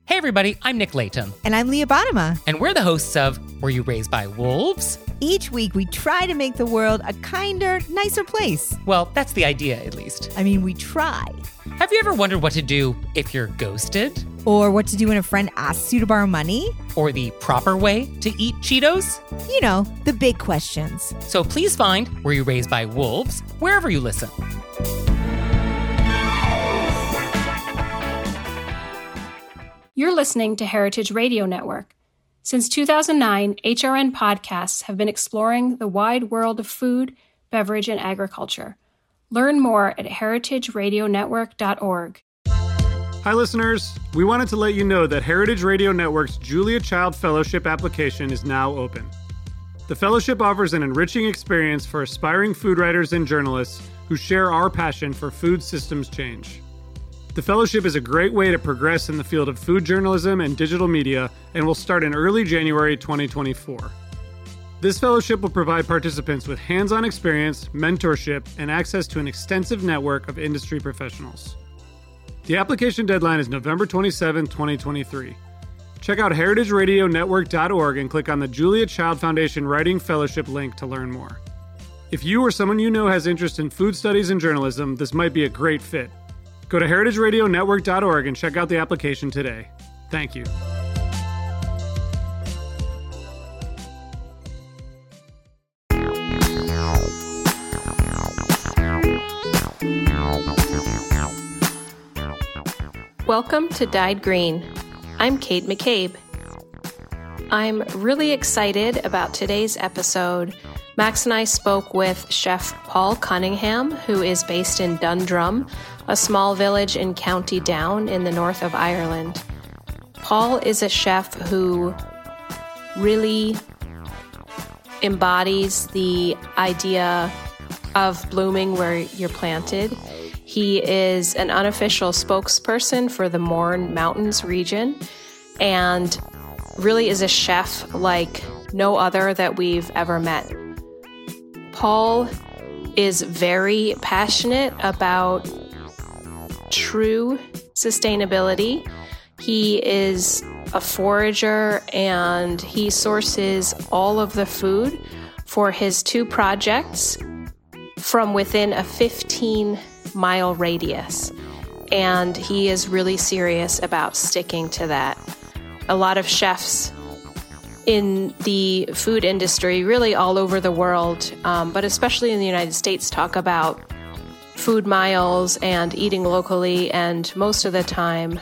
Hey everybody, I'm Nick Layton. And I'm Leah Bottima. And we're the hosts of Were You Raised by Wolves? Each week we try to make the world a kinder, nicer place. Well, that's the idea, at least. I mean, we try. Have you ever wondered what to do if you're ghosted? Or what to do when a friend asks you to borrow money? Or the proper way to eat Cheetos? You know, the big questions. So please find Were You Raised by Wolves wherever you listen. You're listening to Heritage Radio Network. Since 2009, HRN podcasts have been exploring the wide world of food, beverage, and agriculture. Learn more at heritageradionetwork.org. Hi, listeners. We wanted to let you know that Heritage Radio Network's Julia Child Fellowship application is now open. The fellowship offers an enriching experience for aspiring food writers and journalists who share our passion for food systems change. The fellowship is a great way to progress in the field of food journalism and digital media and will start in early January 2024. This fellowship will provide participants with hands-on experience, mentorship, and access to an extensive network of industry professionals. The application deadline is November 27, 2023. Check out heritageradionetwork.org and click on the Julia Child Foundation Writing Fellowship link to learn more. If you or someone you know has interest in food studies and journalism, this might be a great fit. Go to heritageradionetwork.org and check out the application today. Thank you. Welcome to Dyed Green. I'm Kate McCabe. I'm really excited about today's episode. Max and I spoke with Chef Paul Cunningham, who is based in Dundrum, a small village in County Down in the north of Ireland. Paul is a chef who really embodies the idea of blooming where you're planted. He is an unofficial spokesperson for the Mourne Mountains region and really is a chef like no other that we've ever met. Paul is very passionate about true sustainability. He is a forager and he sources all of the food for his two projects from within a 15-mile radius. And he is really serious about sticking to that. A lot of chefs in the food industry, really all over the world, but especially in the United States, talk about food miles and eating locally, and most of the time,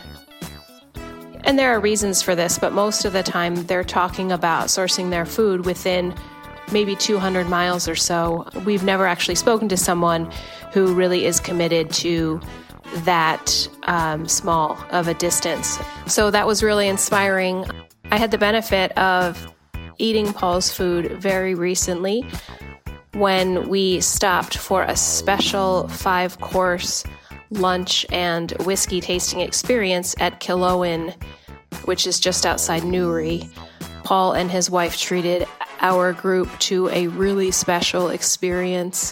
and there are reasons for this, but most of the time they're talking about sourcing their food within maybe 200 miles or so. We've never actually spoken to someone who really is committed to that small of a distance. So that was really inspiring. I had the benefit of eating Paul's food very recently when we stopped for a special 5-course lunch and whiskey tasting experience at Killowen, which is just outside Newry. Paul and his wife treated our group to a really special experience.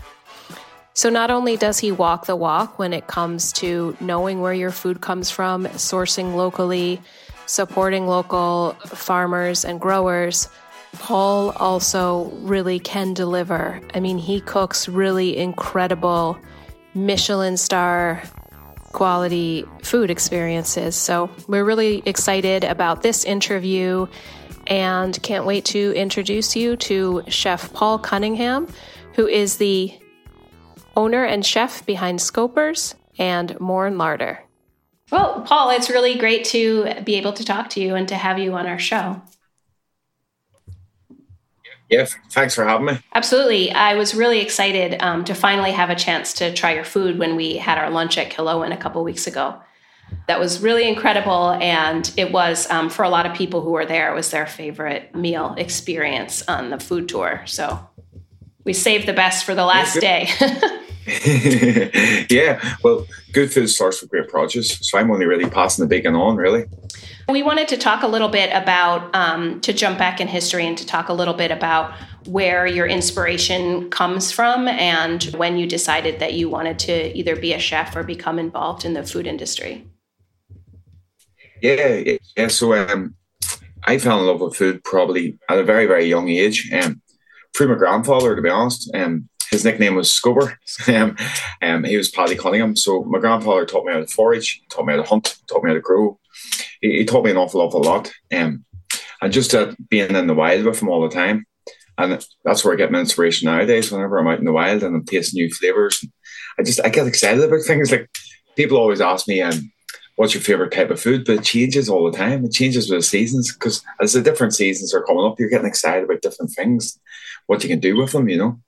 So not only does he walk the walk when it comes to knowing where your food comes from, sourcing locally, supporting local farmers and growers, Paul also really can deliver. I mean, he cooks really incredible Michelin star quality food experiences. So we're really excited about this interview and can't wait to introduce you to Chef Paul Cunningham, who is the owner and chef behind Scopers and Mourne Larder. Well, Paul, it's really great to be able to talk to you and to have you on our show. Yeah, thanks for having me. Absolutely. I was really excited to finally have a chance to try your food when we had our lunch at Killowen a couple weeks ago. That was really incredible, and it was, for a lot of people who were there, it was their favorite meal experience on the food tour. So we saved the best for the last day. Yeah, well, good food starts with great produce, so I'm only really passing the bacon on, really. We wanted to talk a little bit about, to jump back in history and to talk a little bit about where your inspiration comes from and when you decided that you wanted to either be a chef or become involved in the food industry. Yeah. So I fell in love with food probably at a very, very young age. Through my grandfather, to be honest. His nickname was Scubber. He was Paddy Cunningham. So my grandfather taught me how to forage, taught me how to hunt, taught me how to grow. He taught me an awful lot. And just being in the wild with him all the time. And that's where I get my inspiration nowadays. Whenever I'm out in the wild and I'm tasting new flavors, I get excited about things. Like people always ask me, what's your favorite type of food? But it changes all the time. It changes with the seasons because as the different seasons are coming up, you're getting excited about different things, what you can do with them, you know.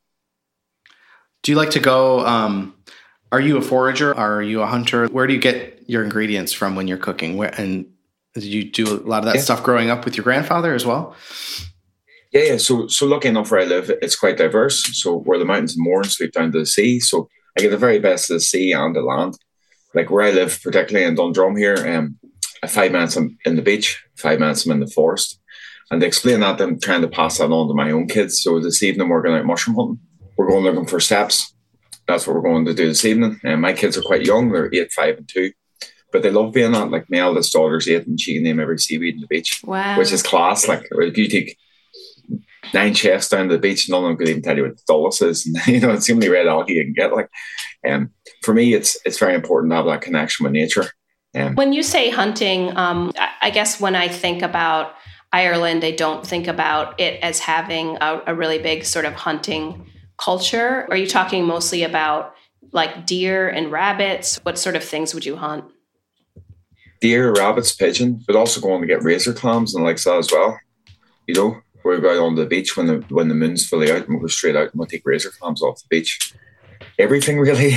Do you like to go, are you a forager? Are you a hunter? Where do you get your ingredients from when you're cooking? And did you do a lot of that stuff growing up with your grandfather as well? Yeah. So lucky enough where I live, it's quite diverse. So where the mountains and moors sweep down to the sea. So I get the very best of the sea and the land. Like where I live, particularly in Dundrum here, 5 minutes I'm in the beach, 5 minutes I'm in the forest. And to explain that, I'm trying to pass that on to my own kids. So this evening we're going out mushroom hunting. We're going looking for steps. That's what we're going to do this evening. And my kids are quite young. They're 8, 5 and 2. But they love being that. Like my eldest daughter's 8 and she can name every seaweed in the beach. Wow. Which is class. Like if you take 9 chefs down to the beach, none of them could even tell you what dulles is. And, it's the only red algae you can get. Like, for me, it's very important to have that connection with nature. When you say hunting, I guess when I think about Ireland, I don't think about it as having a really big sort of hunting culture. Are you talking mostly about like deer and rabbits? What sort of things would you hunt? Deer, rabbits, pigeon, but also going to get razor clams and like that as well. We're going on the beach when the moon's fully out and we'll go straight out and we'll take razor clams off the beach. Everything really,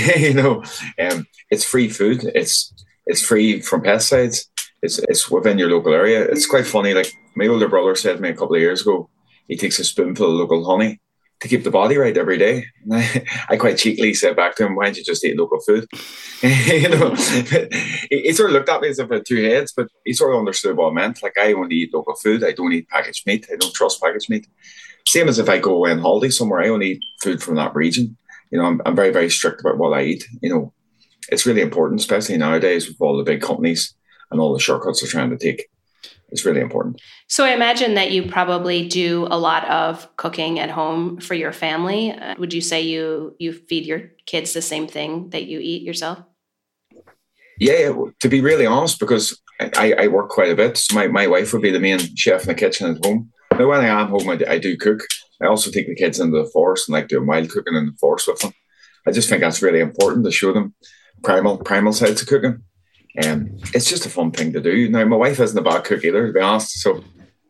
it's free food. It's free from pesticides. It's within your local area. It's quite funny. Like my older brother said to me a couple of years ago, he takes a spoonful of local honey to keep the body right every day. And I quite cheekily said back to him, why don't you just eat local food? He sort of looked at me as if I had two heads, but he sort of understood what I meant. Like I only eat local food. I don't eat packaged meat. I don't trust packaged meat. Same as if I go away on holiday somewhere, I only eat food from that region. I'm very, very strict about what I eat. It's really important, especially nowadays with all the big companies and all the shortcuts they're trying to take. It's really important. So I imagine that you probably do a lot of cooking at home for your family. Would you say you feed your kids the same thing that you eat yourself? Yeah, to be really honest, because I work quite a bit. So my wife would be the main chef in the kitchen at home. Now, when I am home, I do cook. I also take the kids into the forest and like doing wild cooking in the forest with them. I just think that's really important to show them primal sides of cooking. It's just a fun thing to do. Now, my wife isn't a bad cook either, to be honest. So,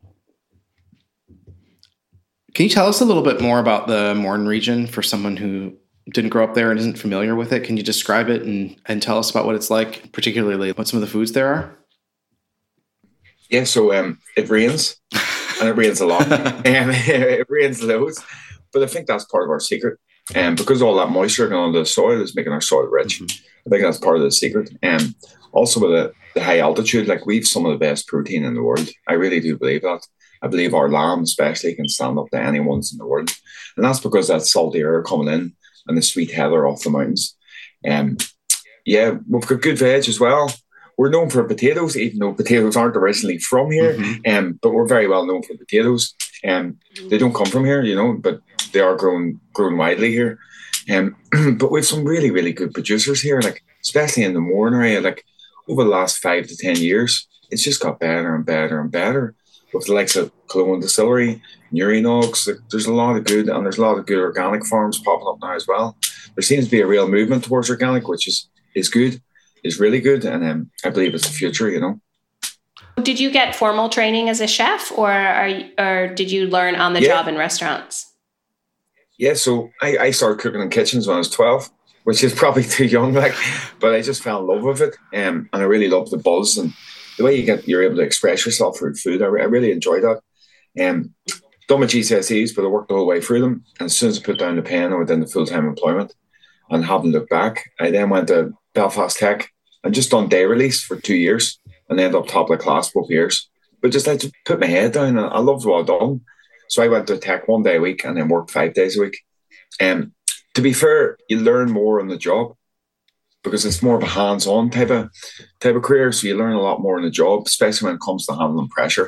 can you tell us a little bit more about the Mourne region for someone who didn't grow up there and isn't familiar with it? Can you describe it and tell us about what it's like, particularly what some of the foods there are? Yeah, so it rains, and it rains a lot. It rains loads, but I think that's part of our secret. Because all that moisture going onto the soil is making our soil rich. I think that's part of the secret. Also with the high altitude, like we've some of the best protein in the world. I really do believe that. I believe our lamb especially can stand up to any ones in the world. And that's because that salty air coming in and the sweet heather off the mountains. Yeah, we've got good veg as well. We're known for potatoes, even though potatoes aren't originally from here. But we're very well known for potatoes. They don't come from here, but they are grown widely here. But we have some really, really good producers here, like especially in the Mourne area. Like over the last 5 to 10 years, it's just got better and better and better. With the likes of Cologne Distillery, Nurinogs, there's a lot of good, and there's a lot of good organic farms popping up now as well. There seems to be a real movement towards organic, which is good, is really good, and I believe it's the future. Did you get formal training as a chef, or did you learn on the job in restaurants? Yeah, so I started cooking in kitchens when I was 12, which is probably too young, but I just fell in love with it, and I really loved the buzz and the way you're able to express yourself through food. I really enjoyed that. Done my GCSEs, but I worked the whole way through them. And as soon as I put down the pen, I went into full-time employment and haven't looked back. I then went to Belfast Tech and just done day release for 2 years and ended up top of the class both years. But just I just put my head down and I loved what I'd done. So I went to Tech 1 day a week and then worked 5 days a week. To be fair, you learn more on the job. because it's more of a hands-on type of career. So you learn a lot more in the job, especially when it comes to handling pressure.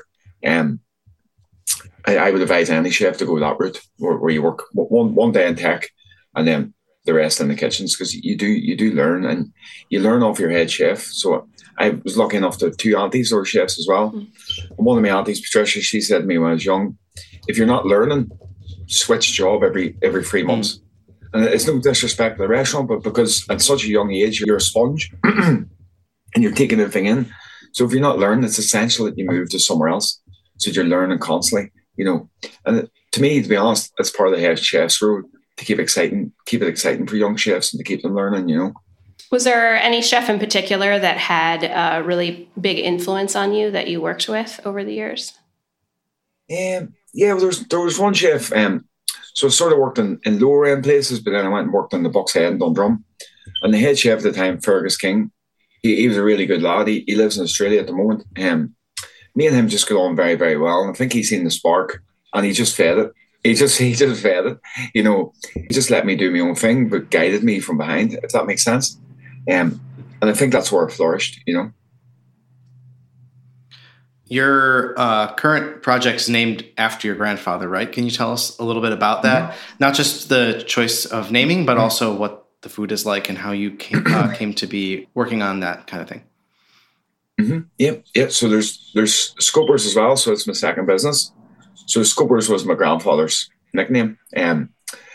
I would advise any chef to go that route, where you work one day in tech and then the rest in the kitchens, because you do learn, and you learn off your head chef. So I was lucky enough to have two aunties who were chefs as well. And one of my aunties, Patricia, she said to me when I was young, if you're not learning, switch job every 3 months. And it's no disrespect to the restaurant, but because at such a young age, you're a sponge and you're taking everything in. So if you're not learning, it's essential that you move to somewhere else, so you're learning constantly, And to me, to be honest, it's part of the head chef's role to keep it exciting for young chefs and to keep them learning, Was there any chef in particular that had a really big influence on you that you worked with over the years? Yeah, there was one chef. So I sort of worked in lower end places, but then I went and worked in the Buck's Head in Dundrum. And the head chef at the time, Fergus King, he was a really good lad. He lives in Australia at the moment. Me and him just got on very, very well. And I think he's seen the spark, and he just fed it. He just fed it. He just let me do my own thing, but guided me from behind, if that makes sense. And I think that's where I flourished, Your current project's named after your grandfather, right? Can you tell us a little bit about that? Mm-hmm. Not just the choice of naming, but also what the food is like and how you came to be working on that kind of thing. Mm-hmm. Yeah. So there's Scopers as well. So it's my second business. So Scopers was my grandfather's nickname. And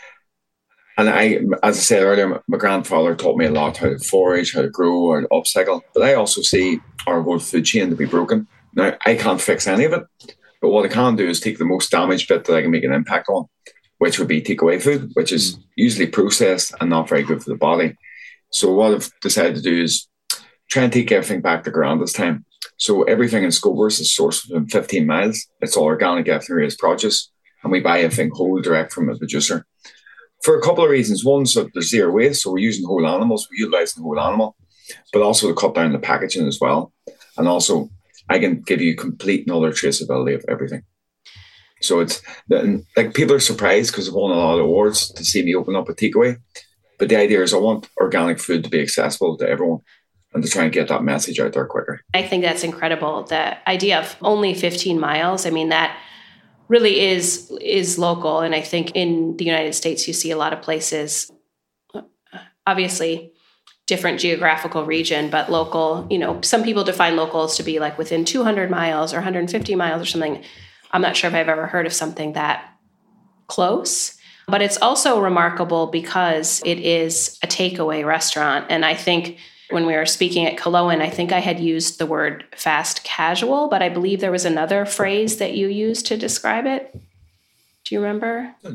I, as I said earlier, my grandfather taught me a lot, how to forage, how to grow, how to upcycle. But I also see our whole food chain to be broken. Now, I can't fix any of it, but what I can do is take the most damaged bit that I can make an impact on, which would be takeaway food, which is usually processed and not very good for the body. So what I've decided to do is try and take everything back to ground this time. So everything in Scopers is sourced within 15 miles. It's all organic, ethically raised produce, and we buy everything whole, direct from a producer. For a couple of reasons. One, so there's zero waste, so we're using whole animals, we're utilising the whole animal, but also to cut down the packaging as well. And also, I can give you complete and utter traceability of everything. So it's like people are surprised because I've won a lot of awards to see me open up a takeaway. But the idea is I want organic food to be accessible to everyone and to try and get that message out there quicker. I think that's incredible. The idea of only 15 miles, I mean, that really is local. And I think in the United States, you see a lot of places, obviously, different geographical region, but local, some people define local as to be like within 200 miles or 150 miles or something. I'm not sure if I've ever heard of something that close, but it's also remarkable because it is a takeaway restaurant. And I think when we were speaking at Killowen, I think I had used the word fast casual, but I believe there was another phrase that you used to describe it. Do you remember? I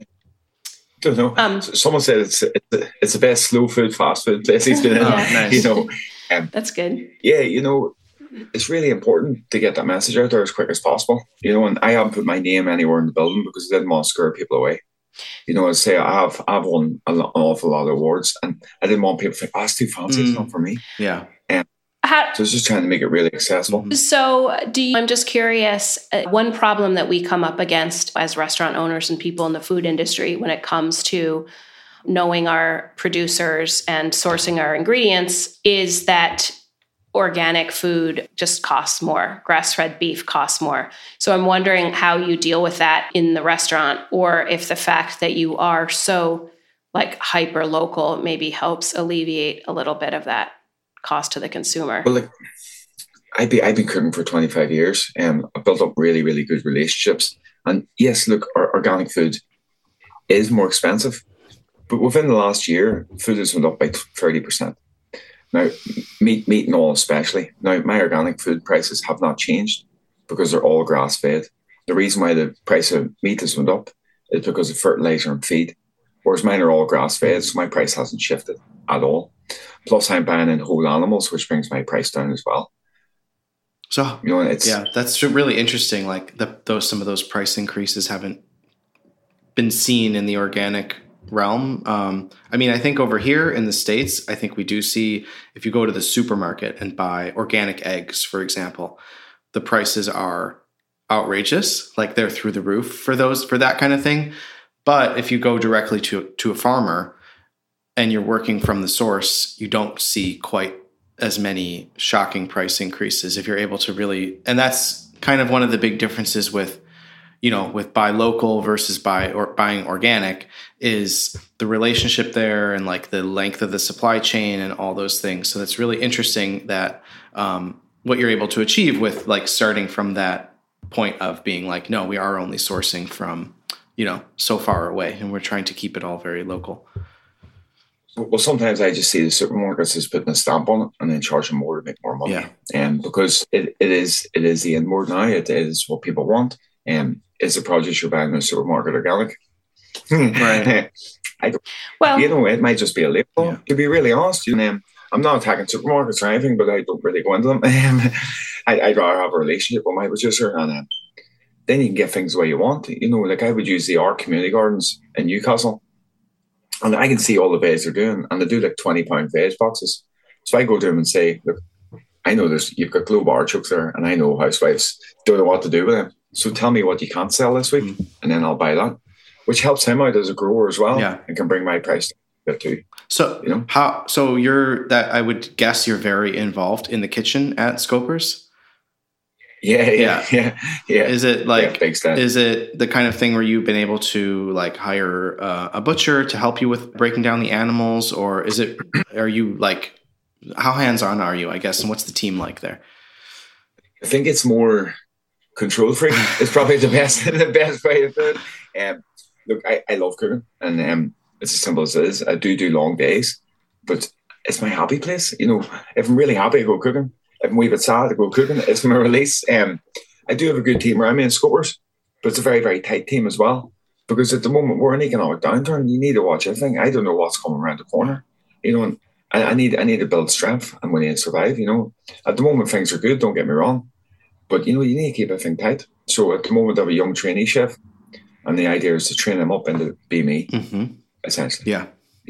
don't know. Someone said it's the best slow food, fast food place he's been in. Nice. That's good. Yeah, it's really important to get that message out there as quick as possible. And I haven't put my name anywhere in the building because I didn't want to scare people away. I'd say I've won an awful lot of awards, and I didn't want people to think, it's too fancy, it's not for me. Yeah. So it's just trying to make it really accessible. So I'm just curious, one problem that we come up against as restaurant owners and people in the food industry when it comes to knowing our producers and sourcing our ingredients is that organic food just costs more. Grass-fed beef costs more. So I'm wondering how you deal with that in the restaurant, or if the fact that you are so hyper local maybe helps alleviate a little bit of that cost to the consumer. Well, I've been cooking for 25 years and I've built up really, really good relationships. And yes, look, our organic food is more expensive, but within the last year, food has went up by 30%. Now, meat and all especially. Now, my organic food prices have not changed because they're all grass-fed. The reason why the price of meat has went up is because of fertilizer and feed, whereas mine are all grass-fed, so my price hasn't shifted at all. Plus, I'm buying in whole animals, which brings my price down as well. So, that's really interesting. Some of those price increases haven't been seen in the organic realm. I think over here in the States, I think we do see, if you go to the supermarket and buy organic eggs, for example, the prices are outrageous. They're through the roof for that kind of thing. But if you go directly to a farmer, and you're working from the source, you don't see quite as many shocking price increases if you're able to really, and that's kind of one of the big differences with, with buy local versus buying organic, is the relationship there and like the length of the supply chain and all those things. So that's really interesting that what you're able to achieve with like starting from that point of being like, no, we are only sourcing from, so far away, and we're trying to keep it all very local. Well, sometimes I just see the supermarkets as putting a stamp on it and then charging more to make more money. Yeah. And because it is the inward now, it is what people want. And is the produce you're buying in the supermarket organic? Right. It might just be a label. Yeah. To be really honest, I'm not attacking supermarkets or anything, but I don't really go into them. I'd rather have a relationship with my producer, and then you can get things the way you want. Like I would use the Ark Community Gardens in Newcastle, and I can see all the veg they're doing, and they do like £20 veg boxes. So I go to them and say, look, I know you've got Globe artichokes there, and I know housewives don't know what to do with them. So tell me what you can't sell this week, and then I'll buy that, which helps him out as a grower as well, and can bring my price down too. So you're that, I would guess you're very involved in the kitchen at Scopers. Yeah. Is it like, is it the kind of thing where you've been able to like hire a butcher to help you with breaking down the animals, or are you like, how hands-on are you, I guess, and what's the team like there? I think it's more control freak. It's probably the best way to do it. Look, I love cooking, and it's as simple as it is. I do long days, but it's my happy place. If I'm really happy, I go cooking. If I'm a wee bit sad, I go cooking. It's my release. I do have a good team around me in Scopers, but it's a very, very tight team as well. Because at the moment we're in an economic downturn, you need to watch everything. I don't know what's coming around the corner. And I need to build strength, and we need to survive. At the moment things are good. Don't get me wrong, but you need to keep everything tight. So at the moment I have a young trainee chef, and the idea is to train him up into be me, essentially. Yeah.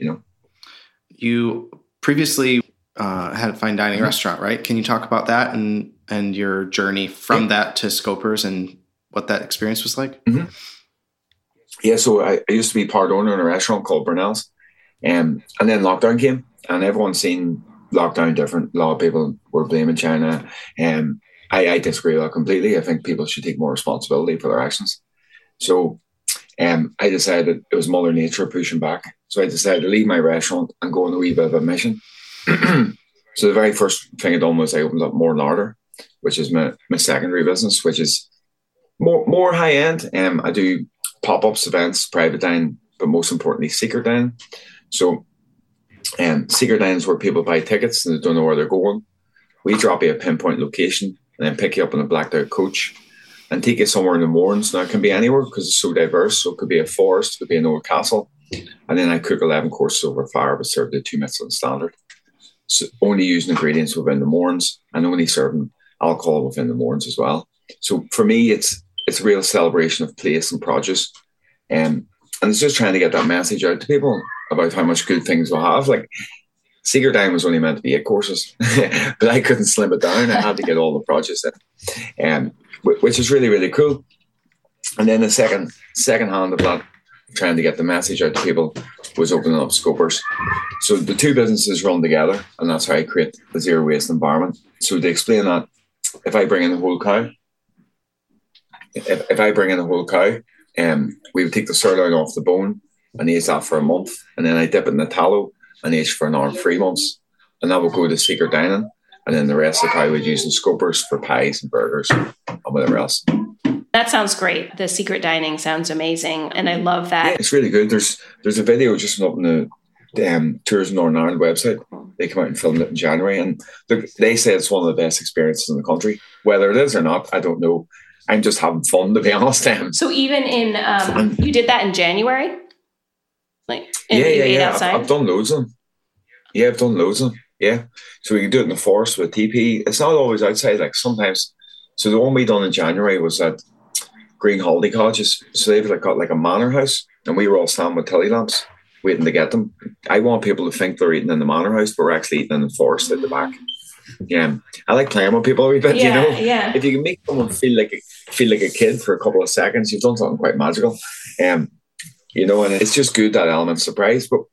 You previously had a fine dining restaurant, right? Can you talk about that and your journey from that to Scopers and what that experience was like? Mm-hmm. Yeah, so I used to be part owner in a restaurant called Brunel's, and then lockdown came, and everyone's seen lockdown different. A lot of people were blaming China, and I disagree with that completely. I think people should take more responsibility for their actions. So I decided it was Mother Nature pushing back. So I decided to leave my restaurant and go on a wee bit of a mission. So the very first thing I done was I opened up More Larder, which is my secondary business, which is more high end. I do pop-ups, events, private dining, but most importantly, secret dining. So secret dining is where people buy tickets and they don't know where they're going. We drop you a pinpoint location and then pick you up in a blacked out coach and take you somewhere in the mornings. Now, it can be anywhere because it's so diverse. So it could be a forest, it could be an old castle. And then I cook 11 courses over fire, but served at 2 Michelin standard. So only using ingredients within the mornings and only serving alcohol within the mornings as well. So for me, it's a real celebration of place and produce. And it's just trying to get that message out to people about how much good things we'll have. Like, Secret Dining was only meant to be 8 courses, but I couldn't slim it down. I had to get all the produce in, which is really, really cool. And then the second hand of that, trying to get the message out to people, was opening up Scopers. So the two businesses run together, and that's how I create a zero waste environment. So to explain that, if I bring in a whole cow, we would take the sirloin off the bone and age that for a month, and then I dip it in the tallow and age for another 3 months, and that will go to Secret Dining, and then the rest of the cow would use in Scopers for pies and burgers and whatever else. That sounds great. The Secret Dining sounds amazing, and I love that. Yeah, it's really good. There's a video just up on the Tourism Northern Ireland website. They come out and filmed it in January, and they say it's one of the best experiences in the country. Whether it is or not, I don't know. I'm just having fun, to be honest. So even in you did that in January, outside? I've done loads of them. Yeah, I've done loads of them. Yeah, so we can do it in the forest with a teepee. It's not always outside. Like sometimes. So the one we done in January was at Green Holiday Cottages. So they've got like a manor house, and we were all standing with tilly lamps waiting to get them. I want people to think they're eating in the manor house, but we're actually eating in the forest at the back. Yeah, I like playing with people a wee bit. Yeah. If you can make someone feel like a kid for a couple of seconds, you've done something quite magical. And it's just good, that element of surprise. But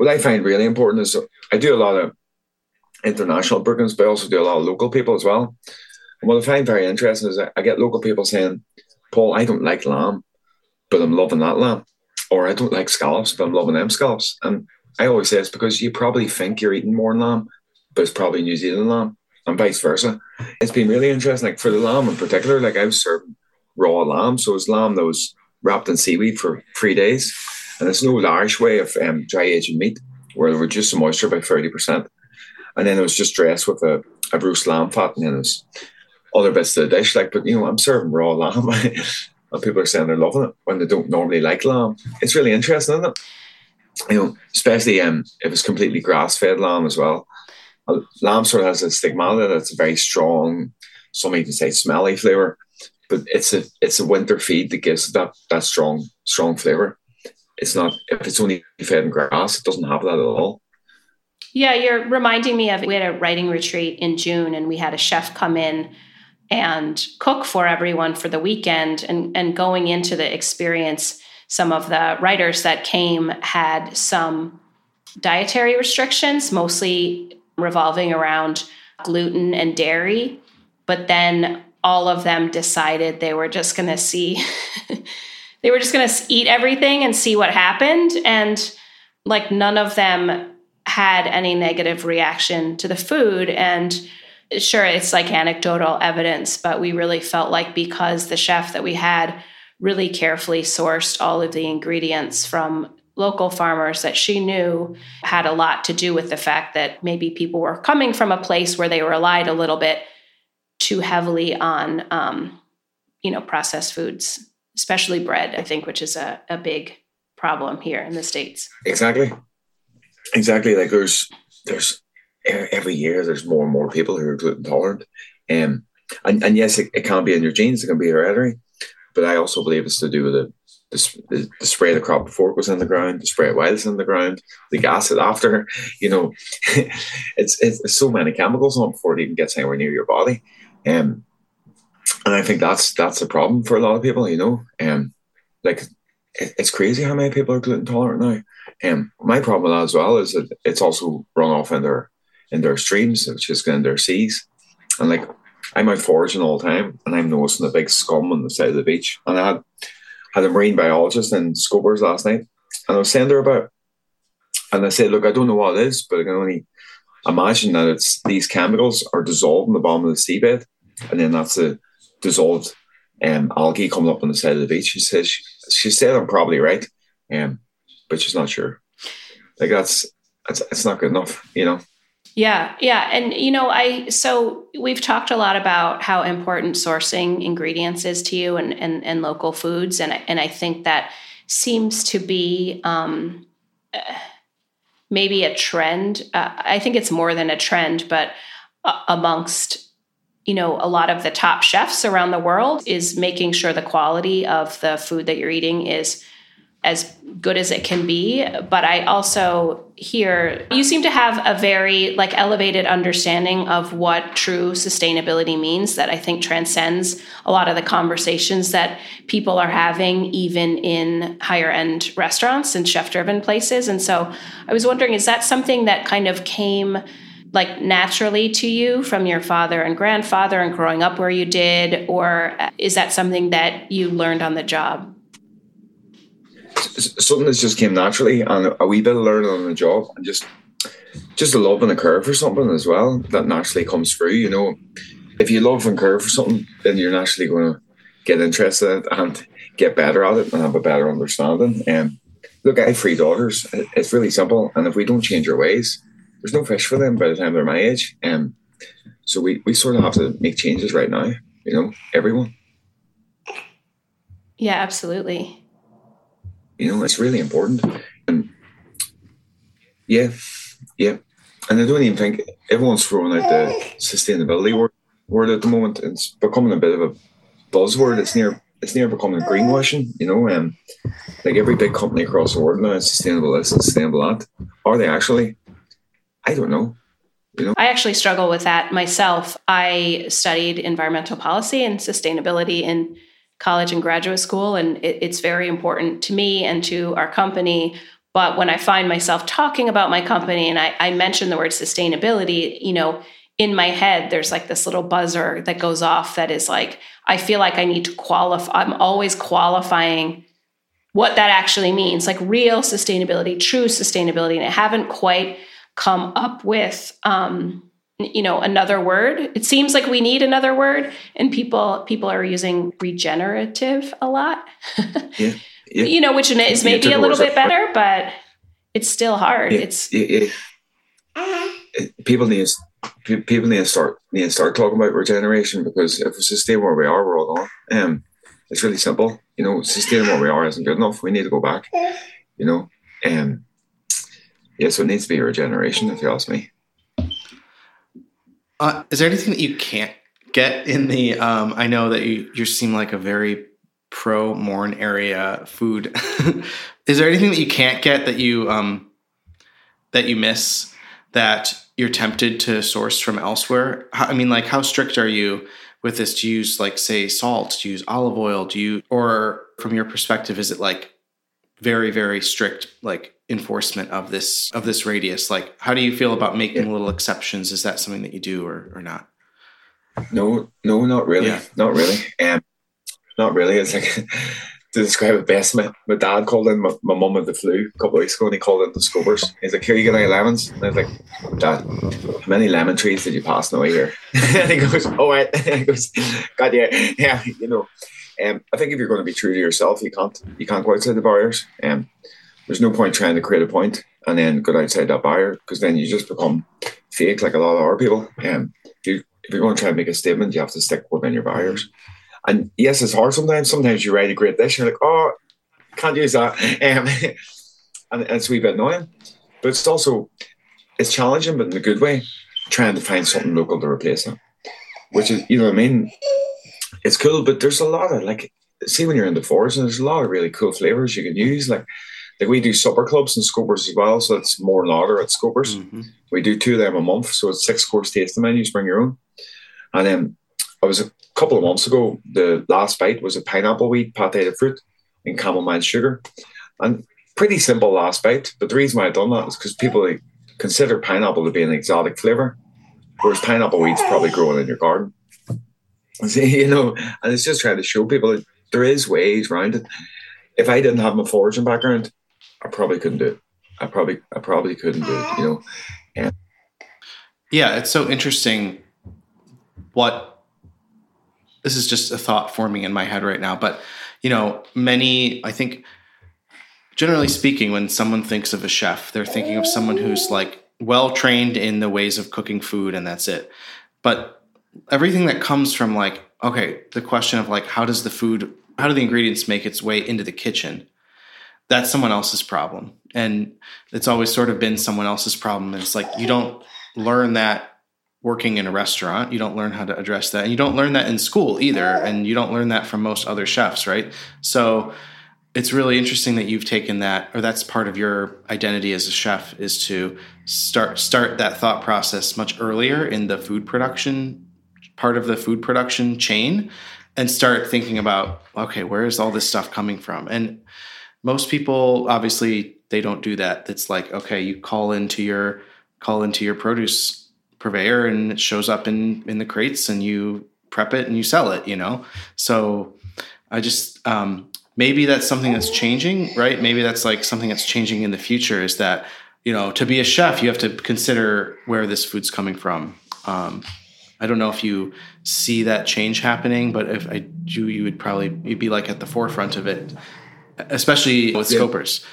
what I find really important is I do a lot of international bookings, but I also do a lot of local people as well. And what I find very interesting is I get local people saying, Paul, I don't like lamb, but I'm loving that lamb. Or I don't like scallops, but I'm loving them scallops. And I always say it's because you probably think you're eating more lamb, but it's probably New Zealand lamb, and vice versa. It's been really interesting. Like for the lamb in particular, like I was serving raw lamb. So it was lamb that was wrapped in seaweed for 3 days. And it's an old Irish way of dry aging meat, where it reduced the moisture by 30%. And then it was just dressed with a roast lamb fat, and then there's other bits of the dish. Like, but I'm serving raw lamb, and people are saying they're loving it when they don't normally like lamb. It's really interesting, isn't it? Especially if it's completely grass-fed lamb as well. Lamb sort of has a stigmata that's a very strong, some even say smelly flavour, but it's a winter feed that gives that strong flavour. It's not, if it's only fed in grass, it doesn't have that at all. Yeah, you're reminding me of, we had a writing retreat in June, and we had a chef come in and cook for everyone for the weekend. And going into the experience, some of the writers that came had some dietary restrictions, mostly revolving around gluten and dairy. But then all of them decided they were just going to they were just going to eat everything and see what happened. And like none of them had any negative reaction to the food. And sure, it's like anecdotal evidence, but we really felt like because the chef that we had really carefully sourced all of the ingredients from local farmers that she knew, had a lot to do with the fact that maybe people were coming from a place where they were relied a little bit too heavily on, processed foods, especially bread, I think, which is a big problem here in the States. Exactly. Like there's every year there's more and more people who are gluten tolerant, and yes, it can be in your genes, it can be hereditary, but I also believe it's to do with the spray the crop before it goes in the ground, the spray it while it's in the ground, the gas it after. It's so many chemicals on it before it even gets anywhere near your body, and I think that's a problem for a lot of people. Like it's crazy how many people are gluten tolerant now. My problem with that as well is that it's also run off in their streams, which is in their seas. And like I'm out foraging all the time, and I'm noticing a big scum on the side of the beach. And I had a marine biologist in Scopers last night, and I was saying to her about it. And I said, look, I don't know what it is, but I can only imagine that it's these chemicals are dissolved in the bottom of the seabed, and then that's a dissolved algae coming up on the side of the beach. She said I'm probably right, but she's not sure. Like it's not good enough, Yeah. And, so we've talked a lot about how important sourcing ingredients is to you and local foods. And I think that seems to be maybe a trend. I think it's more than a trend, but amongst, a lot of the top chefs around the world is making sure the quality of the food that you're eating is as good as it can be. But I also hear you seem to have a very elevated understanding of what true sustainability means that I think transcends a lot of the conversations that people are having, even in higher end restaurants and chef driven places. And so I was wondering, is that something that kind of came naturally to you from your father and grandfather and growing up where you did, or is that something that you learned on the job? Something that just came naturally, and a wee bit of learning on the job, and just a love and a care for something as well that naturally comes through. If you love and care for something, then you're naturally going to get interested in it and get better at it and have a better understanding. Look, I have 3 daughters. It's really simple, and if we don't change our ways, there's no fish for them by the time they're my age. So we sort of have to make changes right now. Everyone. Yeah, absolutely. It's really important. And yeah. And I don't even think everyone's throwing out the sustainability word at the moment. It's becoming a bit of a buzzword. It's near becoming greenwashing, like every big company across the world now is sustainable this and sustainable that. Are they actually? I don't know. I actually struggle with that myself. I studied environmental policy and sustainability in college and graduate school, and it's very important to me and to our company But when I find myself talking about my company and I mention the word sustainability, in my head, there's like this little buzzer that goes off that is like, I feel like I need to qualify. I'm always qualifying what that actually means, like real sustainability, true sustainability. And I haven't quite come up with, another word. It seems like we need another word, and people are using regenerative a lot, which is maybe a little bit better, but it's still hard. People need to start talking about regeneration, because if we sustain where we are, we're all gone. It's really simple. Sustaining where we are isn't good enough. We need to go back. So it needs to be regeneration, if you ask me. Is there anything that you can't get in the? I know that you seem like a very pro Mourne area food. Is there anything that you can't get that you miss, that you're tempted to source from elsewhere? How strict are you with this? Do you use, like, say, salt? Do you use olive oil? Or from your perspective, is it like very, very strict, like, enforcement of this radius? Like, how do you feel about making little exceptions? Is that something that you do or not? No, not really. Yeah. Not really. Not really. It's like, to describe it best, my dad called in my mum with the flu a couple of weeks ago, and he called in the Scobers. He's like, "Here, you get any lemons?" And I was like, "Dad, how many lemon trees did you pass in the way here?" And he goes, "Oh, wait." And he goes, "God, yeah. I think if you're going to be true to yourself, you can't go outside the barriers. There's no point trying to create a point and then go outside that barrier, because then you just become fake, like a lot of our people. If you're going to try and make a statement, you have to stick within your barriers. And yes, it's hard sometimes. Sometimes you write a great dish and you're like, "Oh, can't use that." And it's a wee bit annoying. But it's challenging, but in a good way, trying to find something local to replace it. Which is, it's cool, but there's a lot of, like, see, when you're in the forest, and there's a lot of really cool flavours you can use. Like we do supper clubs and Scopers as well, so it's more lager at Scopers. Mm-hmm. We do 2 of them a month, so it's 6-course tasting menus, bring your own. And then I was a couple of months ago, the last bite was a pineapple weed pate de fruit in chamomile sugar. And pretty simple last bite, but the reason why I've done that is because people consider pineapple to be an exotic flavour, whereas pineapple weed's probably growing in your garden. And it's just trying to show people that there is ways around it. If I didn't have my foraging background, I probably couldn't do it. I probably couldn't do it, Yeah, it's so interesting this is just a thought forming in my head right now, but, I think, generally speaking, when someone thinks of a chef, they're thinking of someone who's, like, well-trained in the ways of cooking food, and that's it. But everything that comes from, like, okay, the question of, like, how do the ingredients make its way into the kitchen? That's someone else's problem. And it's always sort of been someone else's problem. And it's like, you don't learn that working in a restaurant. You don't learn how to address that. And you don't learn that in school either. And you don't learn that from most other chefs, right? So it's really interesting that you've taken that, or that's part of your identity as a chef, is to start that thought process much earlier in the food production, part of the food production chain, and start thinking about, okay, where is all this stuff coming from? And most people, obviously, they don't do that. It's like, okay, you call into your produce purveyor and it shows up in the crates and you prep it and you sell it, So I just, maybe that's something that's changing, right? Maybe that's like something that's changing in the future, is that, to be a chef, you have to consider where this food's coming from. I don't know if you see that change happening, but if I do, you'd be like at the forefront of it, especially with Scopers.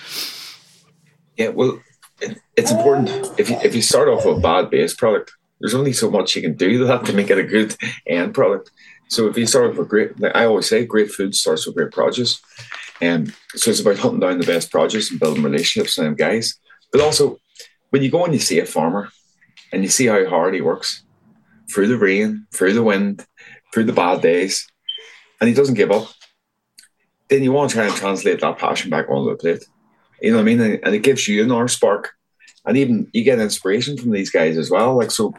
Yeah, well, it's important. If you start off with a bad base product, there's only so much you can do to that to make it a good end product. So if you start with I always say, great food starts with great produce. So it's about hunting down the best produce and building relationships with them guys. But also, when you go and you see a farmer and you see how hard he works through the rain, through the wind, through the bad days, and he doesn't give up, then you want to try and translate that passion back onto the plate. You know what I mean? And it gives you another spark. And even you get inspiration from these guys as well. Like, so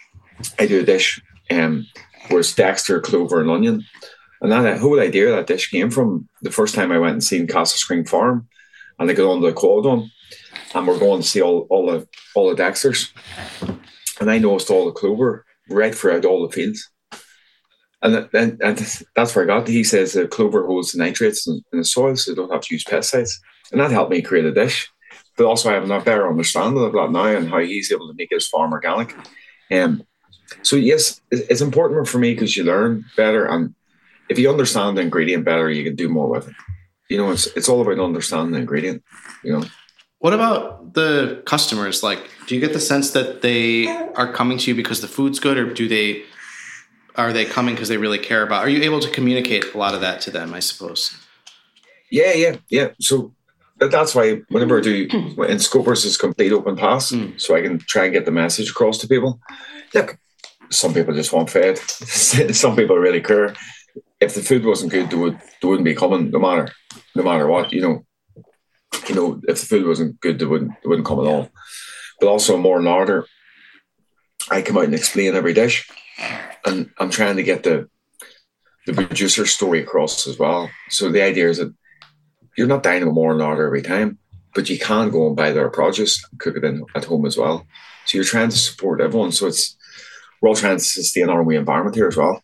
I do a dish where it's Dexter, clover and onion. And that whole idea of that dish came from the first time I went and seen Castle Spring Farm, and I got on the Caulden. and we're going to see all the Dexters, and I noticed all the clover right throughout all the fields. And that's where I got. He says that clover holds the nitrates in the soil, so they don't have to use pesticides. And that helped me create a dish. But also I have a better understanding of that now and how he's able to make his farm organic. So yes, it's important for me because you learn better. And if you understand the ingredient better, you can do more with it. It's all about understanding the ingredient, What about the customers? Like, do you get the sense that they are coming to you because the food's good, or are they coming because they really care about? Are you able to communicate a lot of that to them, I suppose? Yeah. So that's why whenever I do, in Scopers is complete open pass, so I can try and get the message across to people. Look, some people just want fed. Some people really care. If the food wasn't good, they wouldn't be coming, no matter what. If the food wasn't good, they wouldn't come at all. But also more in order, I come out and explain every dish. And I'm trying to get the producer story across as well. So the idea is that you're not dining with more in order every time, but you can go and buy their produce and cook it at home as well. So you're trying to support everyone. So we're all trying to sustain our own environment here as well.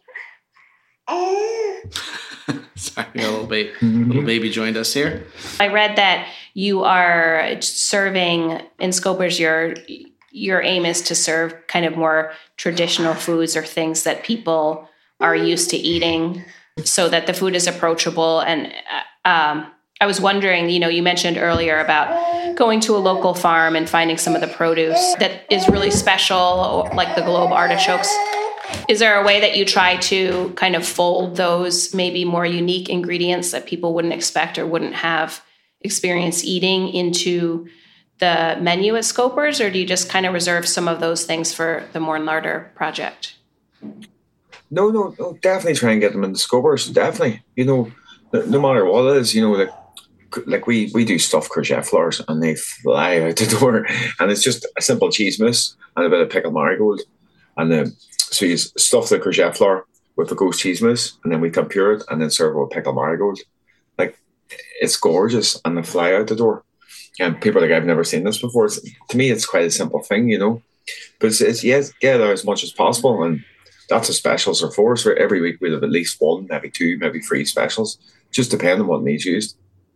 Sorry, a little baby joined us here. I read that you are serving in Scopers. Your aim is to serve kind of more traditional foods or things that people are used to eating, so that the food is approachable. And I was wondering, you mentioned earlier about going to a local farm and finding some of the produce that is really special, like the Globe artichokes. Is there a way that you try to kind of fold those maybe more unique ingredients that people wouldn't expect or wouldn't have experience eating into the menu at Scopers, or do you just kind of reserve some of those things for the Mourne Larder project? No, definitely try and get them in the Scopers. Definitely, no matter what it is, like we do stuffed courgette flowers and they fly out the door, and it's just a simple cheese mousse and a bit of pickled marigold, and so you stuff the courgette flower with the ghost cheese mousse, and then we tempure it and then serve it with pickled marigold. Like, it's gorgeous, and they fly out the door. And people are like, I've never seen this before. To me, it's quite a simple thing, But it's get there as much as possible, and that's what specials are for. So every week we'll have at least one, maybe two, maybe three specials, just depending on what needs used.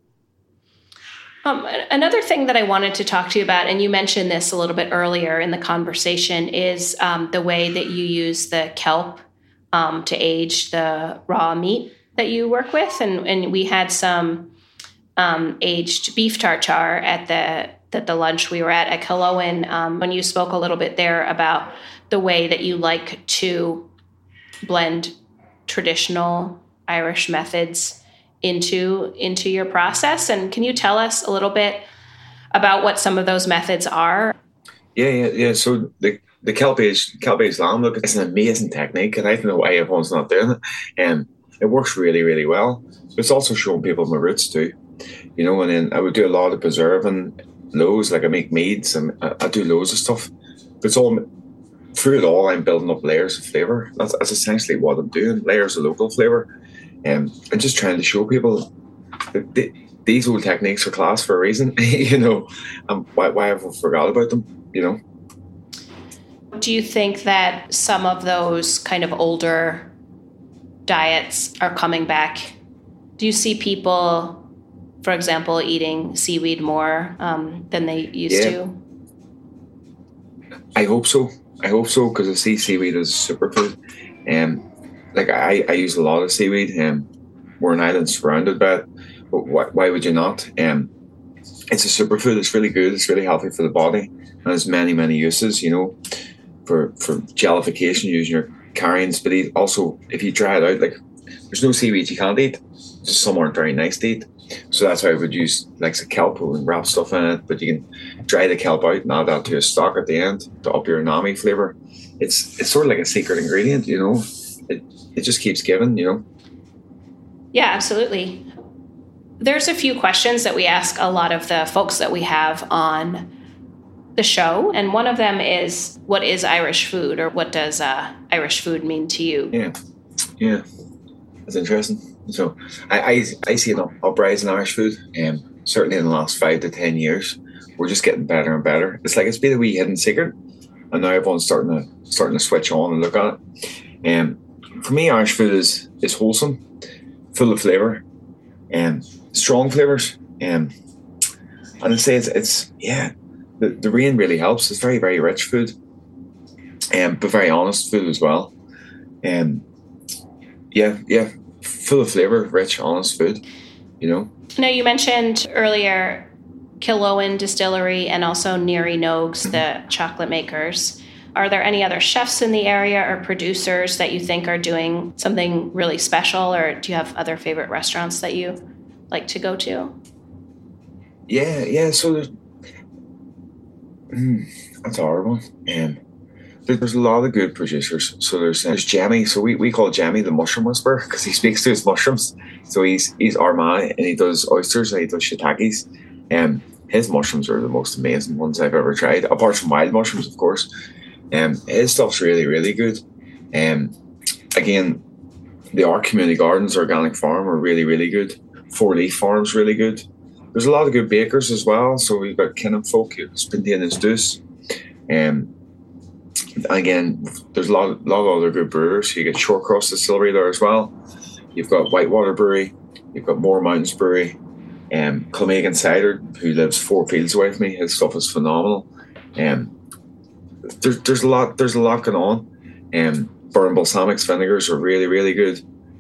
Another thing that I wanted to talk to you about, and you mentioned this a little bit earlier in the conversation, is the way that you use the kelp to age the raw meat that you work with. And we had some aged beef tartare at the lunch we were at Killowen, when you spoke a little bit there about the way that you like to blend traditional Irish methods into your process. And can you tell us a little bit about what some of those methods are? Yeah. So the kelp-aged lamb, look, it's an amazing technique, and I don't know why everyone's not doing it. And it works really, really well. It's also showing people my roots too. And then I would do a lot of preserving, loads, like I make meads, and I do loads of stuff. But it's all, through it all, I'm building up layers of flavour. That's essentially what I'm doing, layers of local flavour. And just trying to show people that these old techniques are class for a reason, and why have we forgot about them, Do you think that some of those kind of older diets are coming back? Do you see people, for example, eating seaweed more than they used to? I hope so, because I see seaweed as a superfood. Like I use a lot of seaweed, we're an island surrounded by it, but why would you not? It's a superfood. It's really good. It's really healthy for the body, and has many, many uses, for jellification, using your carrions, but also if you dry it out, like there's no seaweed you can't eat, just some aren't very nice to eat. So that's why I would use like the kelp and wrap stuff in it, but you can dry the kelp out and add that to a stock at the end to up your umami flavour. It's sort of like a secret ingredient, It just keeps giving, Yeah, absolutely. There's a few questions that we ask a lot of the folks that we have on the show. And one of them is, what is Irish food, or what does Irish food mean to you? Yeah. That's interesting. So I see an uprise in Irish food, certainly in the last 5 to 10 years. we're just getting better and better. It's like it's been a wee hidden secret, and now everyone's starting to switch on and look at it. For me, Irish food is wholesome, full of flavour, and strong flavours. And I say it's the rain really helps. It's very, very rich food, but very honest food as well. Full of flavour, rich, honest food, you know. Now, you mentioned earlier Killowen Distillery and also Neary Nogues, the chocolate makers. Are there any other chefs in the area or producers that you think are doing something really special, or do you have other favorite restaurants that you like to go to? Yeah. So that's a hard one. There's a lot of good producers. So there's Jamie. So we call Jamie the mushroom whisperer because he speaks to his mushrooms. So he's Armagh, and he does oysters and he does shiitakes. His mushrooms are the most amazing ones I've ever tried, apart from wild mushrooms, of course. His stuff's really, really good. Again, the Ark Community Gardens Organic Farm are really, really good. Four Leaf Farm's really good. There's a lot of good bakers as well. So we've got Kinnan Folk, Spindy and Deuce. Again, there's a lot of other good brewers. You get Shorecross Distillery there as well. You've got Whitewater Brewery. You've got Moore Mountains Brewery. Kilmagan Cider, who lives 4 fields away from me. His stuff is phenomenal. There's a lot going on. Burn Balsamics vinegars are really, really good.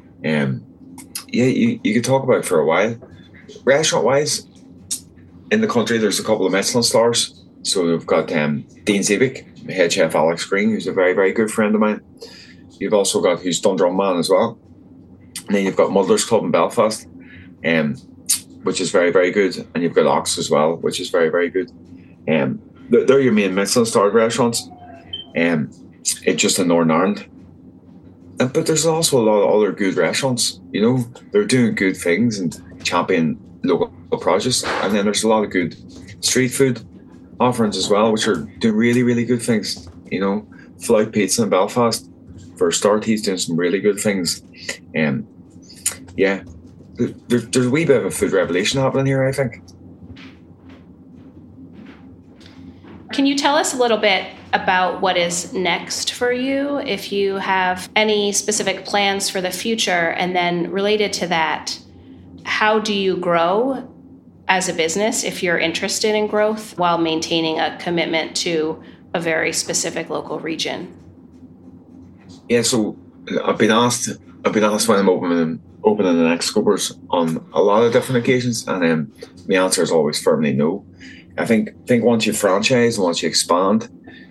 You could talk about it for a while. Restaurant wise, in the country, there's a couple of Michelin stars. So we've got Dean Zebik, head chef Alex Green, who's a very, very good friend of mine. You've also got who's Dundrum Man as well. And then you've got Muddler's Club in Belfast, which is very, very good. And you've got Ox as well, which is very, very good. They're your main Michelin starred restaurants. It's just in Northern Ireland. But there's also a lot of other good restaurants. You know, they're doing good things and championing local produce. And then there's a lot of good street food offerings as well, which are doing really, really good things. You know, Flout Pizza in Belfast, for a start, he's doing some really good things. There's a wee bit of a food revolution happening here, I think. Can you tell us a little bit about what is next for you, if you have any specific plans for the future? And then related to that, how do you grow as a business if you're interested in growth while maintaining a commitment to a very specific local region? Yeah, so I've been asked when I'm opening the next Scoopers on a lot of different occasions, and the answer is always firmly no. I think once you franchise and once you expand,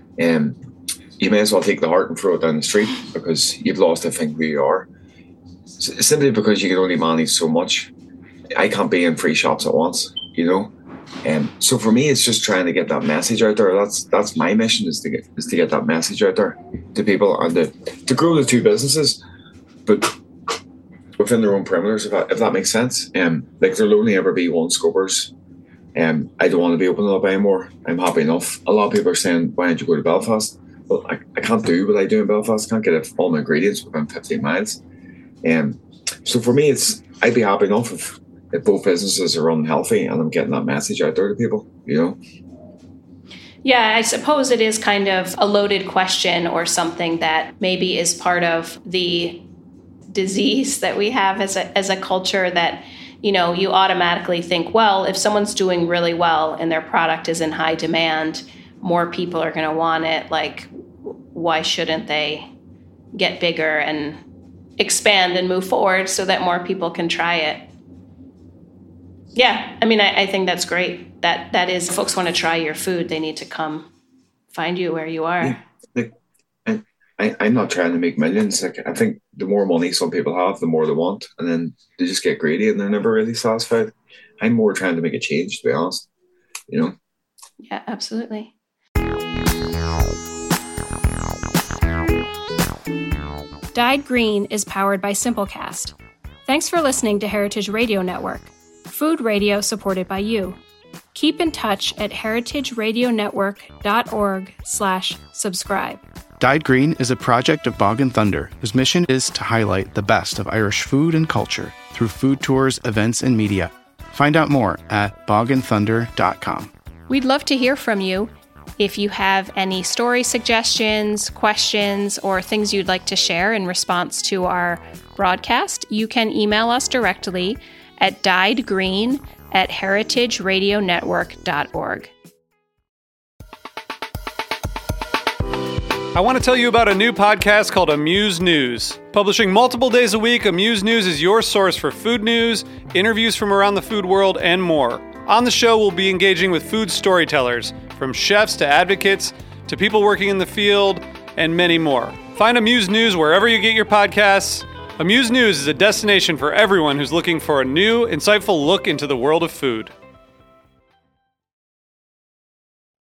you may as well take the heart and throw it down the street, because you've lost, I think, who you are. Simply because you can only manage so much. I can't be in 3 shops at once, you know. So for me, it's just trying to get that message out there. That's my mission, is to get that message out there to people, and to grow the 2 businesses, but within their own perimeters, if that makes sense. Like, there'll only ever be one Scoopers. I don't want to be opening up anymore. I'm happy enough. A lot of people are saying, why don't you go to Belfast? Well, I can't do what I do in Belfast. I can't get all my ingredients within 15 miles. So for me, I'd be happy enough if both businesses are run healthy and I'm getting that message out there to people, you know? Yeah, I suppose it is kind of a loaded question, or something that maybe is part of the disease that we have as a culture, that, you know, you automatically think, well, if someone's doing really well and their product is in high demand, more people are going to want it. Like, why shouldn't they get bigger and expand and move forward so that more people can try it? Yeah, I mean, I think that's great. That is, if folks want to try your food, they need to come find you where you are. Yeah. I'm not trying to make millions. Like, I think the more money some people have, the more they want, and then they just get greedy and they're never really satisfied. I'm more trying to make a change, to be honest. You know? Yeah, absolutely. Dyed Green is powered by Simplecast. Thanks for listening to Heritage Radio Network, food radio supported by you. Keep in touch at heritageradionetwork.org/subscribe. Dyed Green is a project of Bog and Thunder, whose mission is to highlight the best of Irish food and culture through food tours, events, and media. Find out more at bogandthunder.com. We'd love to hear from you. If you have any story suggestions, questions, or things you'd like to share in response to our broadcast, you can email us directly at dyedgreen@heritageradionetwork.org. I want to tell you about a new podcast called Amuse News. Publishing multiple days a week, Amuse News is your source for food news, interviews from around the food world, and more. On the show, we'll be engaging with food storytellers, from chefs to advocates to people working in the field, and many more. Find Amuse News wherever you get your podcasts. Amuse News is a destination for everyone who's looking for a new, insightful look into the world of food.